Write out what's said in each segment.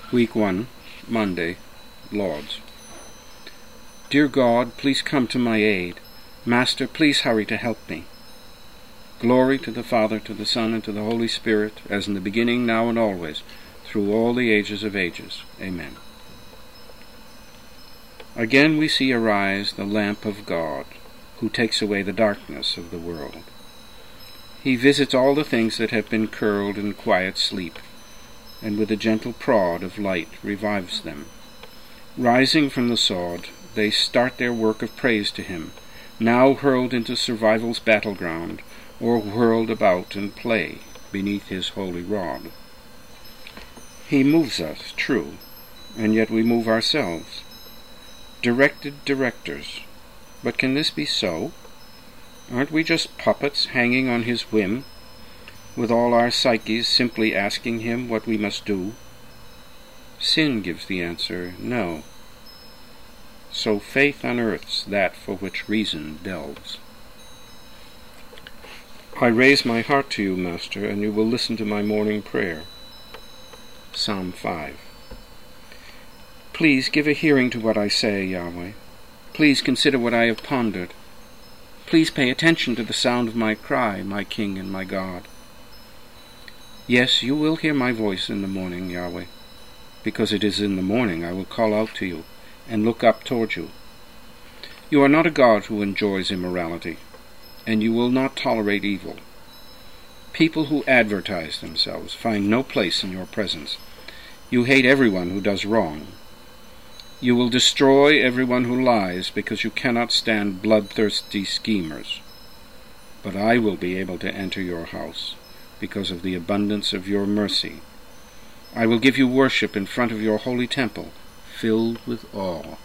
Week 1, Monday, Lord's. Dear God, please come to my aid. Master, please hurry to help me. Glory to the Father, to the Son, and to the Holy Spirit, as in the beginning, now, and always, through all the ages of ages. Amen. Again we see arise the lamp of God, who takes away the darkness of the world. He visits all the things that have been curled in quiet sleep, and with a gentle prod of light revives them. Rising from the sod, they start their work of praise to him, now hurled into survival's battleground, or whirled about in play beneath his holy rod. He moves us, true, and yet we move ourselves. Directed directors. But can this be so? Aren't we just puppets hanging on his whim, with all our psyches simply asking him what we must do? Sin gives the answer, no. So faith unearths that for which reason delves. I raise my heart to you, Master, and you will listen to my morning prayer. Psalm 5. Please give a hearing to what I say, Yahweh. Please consider what I have pondered. Please pay attention to the sound of my cry, my King and my God. Yes, you will hear my voice in the morning, Yahweh, because it is in the morning I will call out to you and look up toward you. You are not a God who enjoys immorality, and you will not tolerate evil. People who advertise themselves find no place in your presence. You hate everyone who does wrong. You will destroy everyone who lies because you cannot stand bloodthirsty schemers. But I will be able to enter your house because of the abundance of your mercy. I will give you worship in front of your holy temple, filled with awe.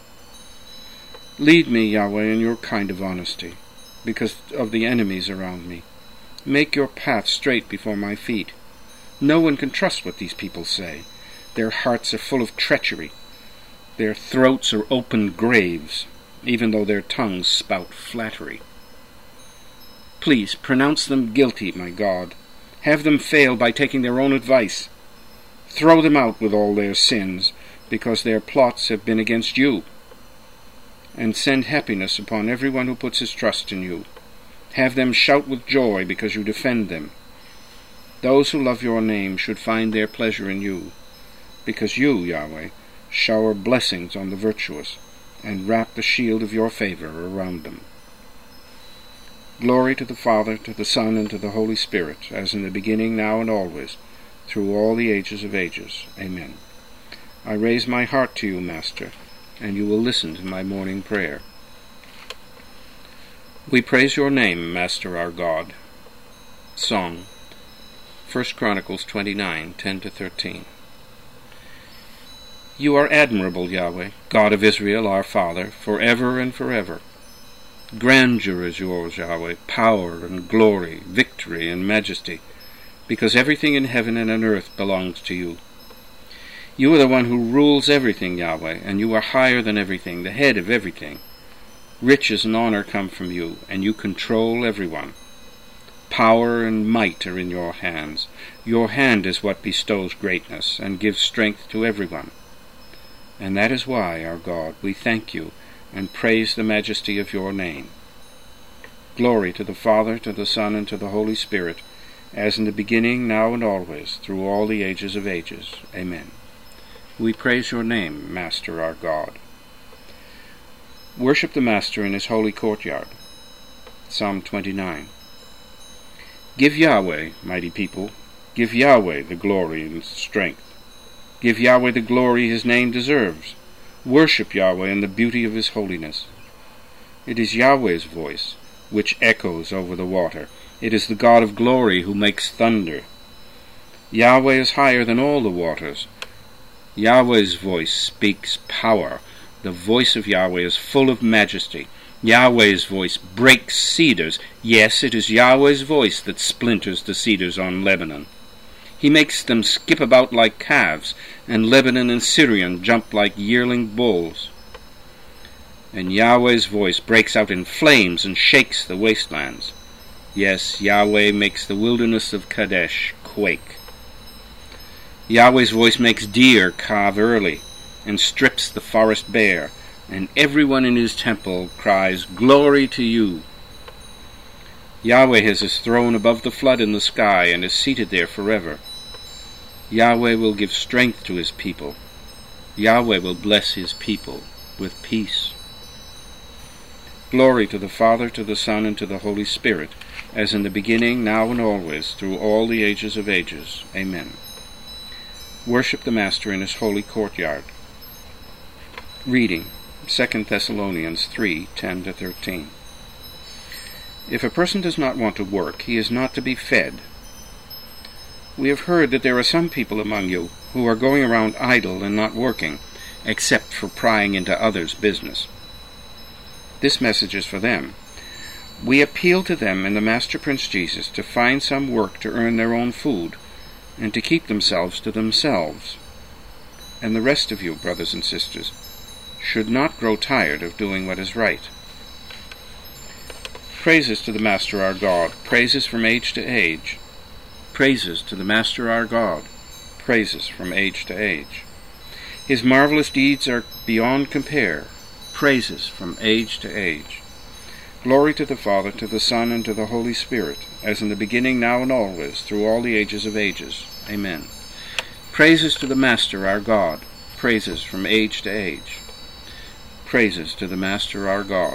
Lead me, Yahweh, in your kind of honesty, because of the enemies around me. Make your path straight before my feet. No one can trust what these people say. Their hearts are full of treachery. Their throats are open graves, even though their tongues spout flattery. Please pronounce them guilty, my God. Have them fail by taking their own advice. Throw them out with all their sins, because their plots have been against you. And send happiness upon everyone who puts his trust in you. Have them shout with joy because you defend them. Those who love your name should find their pleasure in you, because you, Yahweh, shower blessings on the virtuous, and wrap the shield of your favor around them. Glory to the Father, to the Son, and to the Holy Spirit, as in the beginning, now, and always, through all the ages of ages. Amen. I raise my heart to you, Master, and you will listen to my morning prayer. We praise your name, Master our God. Song. 1 Chronicles 29, 10-13. You are admirable, Yahweh, God of Israel, our Father, forever and forever. Grandeur is yours, Yahweh, power and glory, victory and majesty, because everything in heaven and on earth belongs to you. You are the one who rules everything, Yahweh, and you are higher than everything, the head of everything. Riches and honor come from you, and you control everyone. Power and might are in your hands. Your hand is what bestows greatness and gives strength to everyone. And that is why, our God, we thank you and praise the majesty of your name. Glory to the Father, to the Son, and to the Holy Spirit, as in the beginning, now, and always, through all the ages of ages. Amen. We praise your name, Master our God. Worship the Master in his holy courtyard. Psalm 29. Give Yahweh, mighty people, give Yahweh the glory and strength. Give Yahweh the glory his name deserves. Worship Yahweh in the beauty of his holiness. It is Yahweh's voice which echoes over the water. It is the God of glory who makes thunder. Yahweh is higher than all the waters. Yahweh's voice speaks power. The voice of Yahweh is full of majesty. Yahweh's voice breaks cedars. Yes, it is Yahweh's voice that splinters the cedars on Lebanon. He makes them skip about like calves, and Lebanon and Syrian jump like yearling bulls. And Yahweh's voice breaks out in flames and shakes the wastelands. Yes, Yahweh makes the wilderness of Kadesh quake. Yahweh's voice makes deer calve early, and strips the forest bare, and everyone in his temple cries, "Glory to you!" Yahweh has his throne above the flood in the sky, and is seated there forever. Yahweh will give strength to his people. Yahweh will bless his people with peace. Glory to the Father, to the Son, and to the Holy Spirit, as in the beginning, now and always, through all the ages of ages. Amen. Worship the Master in his holy courtyard. Reading 2 Thessalonians 3:10-13. If a person does not want to work, he is not to be fed. We have heard that there are some people among you who are going around idle and not working, except for prying into others' business. This message is for them. We appeal to them in the Master Prince Jesus to find some work to earn their own food, and to keep themselves to themselves. And the rest of you, brothers and sisters, should not grow tired of doing what is right. Praises to the Master our God, praises from age to age. Praises to the Master our God, praises from age to age. His marvelous deeds are beyond compare, praises from age to age. Glory to the Father, to the Son, and to the Holy Spirit, as in the beginning, now and always, through all the ages of ages. Amen. Praises to the Master our God, praises from age to age. Praises to the Master our God.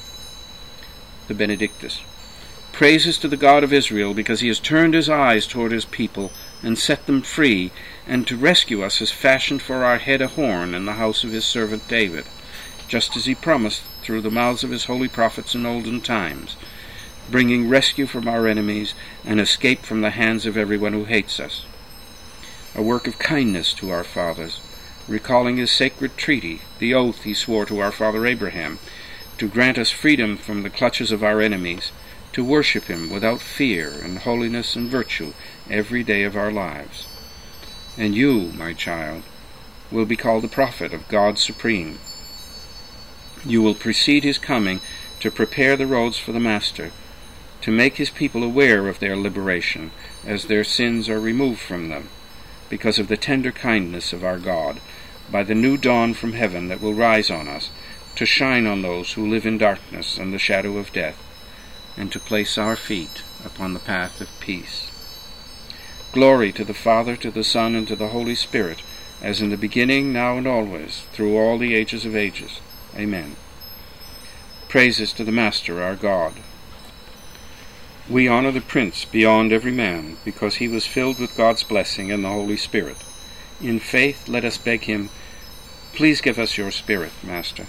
The Benedictus. Praises to the God of Israel, because he has turned his eyes toward his people, and set them free, and to rescue us has fashioned for our head a horn in the house of his servant David, just as he promised through the mouths of his holy prophets in olden times, bringing rescue from our enemies, and escape from the hands of everyone who hates us. A work of kindness to our fathers, recalling his sacred treaty, the oath he swore to our father Abraham, to grant us freedom from the clutches of our enemies, to worship him without fear in holiness and virtue every day of our lives. And you, my child, will be called the prophet of God Supreme. You will precede his coming to prepare the roads for the Master, to make his people aware of their liberation, as their sins are removed from them, because of the tender kindness of our God, by the new dawn from heaven that will rise on us, to shine on those who live in darkness and the shadow of death, and to place our feet upon the path of peace. Glory to the Father, to the Son, and to the Holy Spirit, as in the beginning, now and always, through all the ages of ages. Amen. Praises to the Master our God. We honor the Prince beyond every man, because he was filled with God's blessing and the Holy Spirit. In faith let us beg him, please give us your Spirit, Master.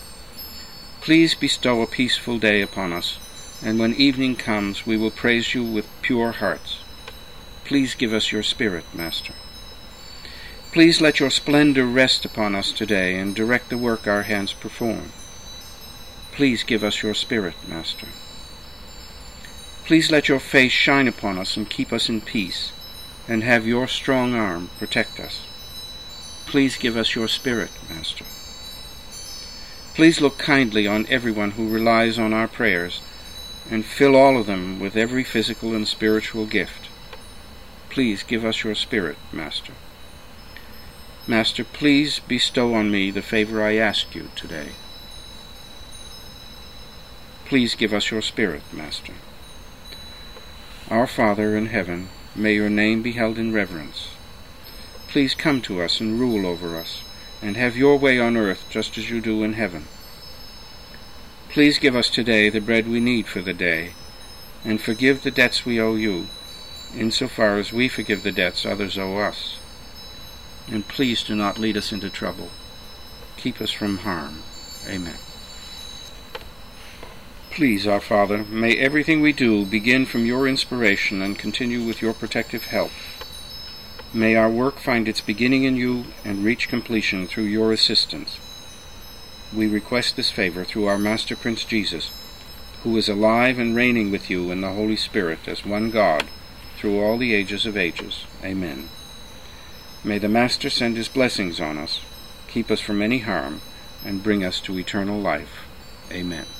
Please bestow a peaceful day upon us, and when evening comes we will praise you with pure hearts. Please give us your Spirit, Master. Please let your splendor rest upon us today and direct the work our hands perform. Please give us your Spirit, Master. Please let your face shine upon us and keep us in peace, and have your strong arm protect us. Please give us your Spirit, Master. Please look kindly on everyone who relies on our prayers, and fill all of them with every physical and spiritual gift. Please give us your Spirit, Master. Master, please bestow on me the favor I ask you today. Please give us your Spirit, Master. Our Father in heaven, may your name be held in reverence. Please come to us and rule over us, and have your way on earth just as you do in heaven. Please give us today the bread we need for the day, and forgive the debts we owe you, insofar as we forgive the debts others owe us. And please do not lead us into trouble. Keep us from harm. Amen. Please, our Father, may everything we do begin from your inspiration and continue with your protective help. May our work find its beginning in you and reach completion through your assistance. We request this favor through our Master Prince Jesus, who is alive and reigning with you in the Holy Spirit as one God, through all the ages of ages. Amen. May the Master send his blessings on us, keep us from any harm, and bring us to eternal life. Amen.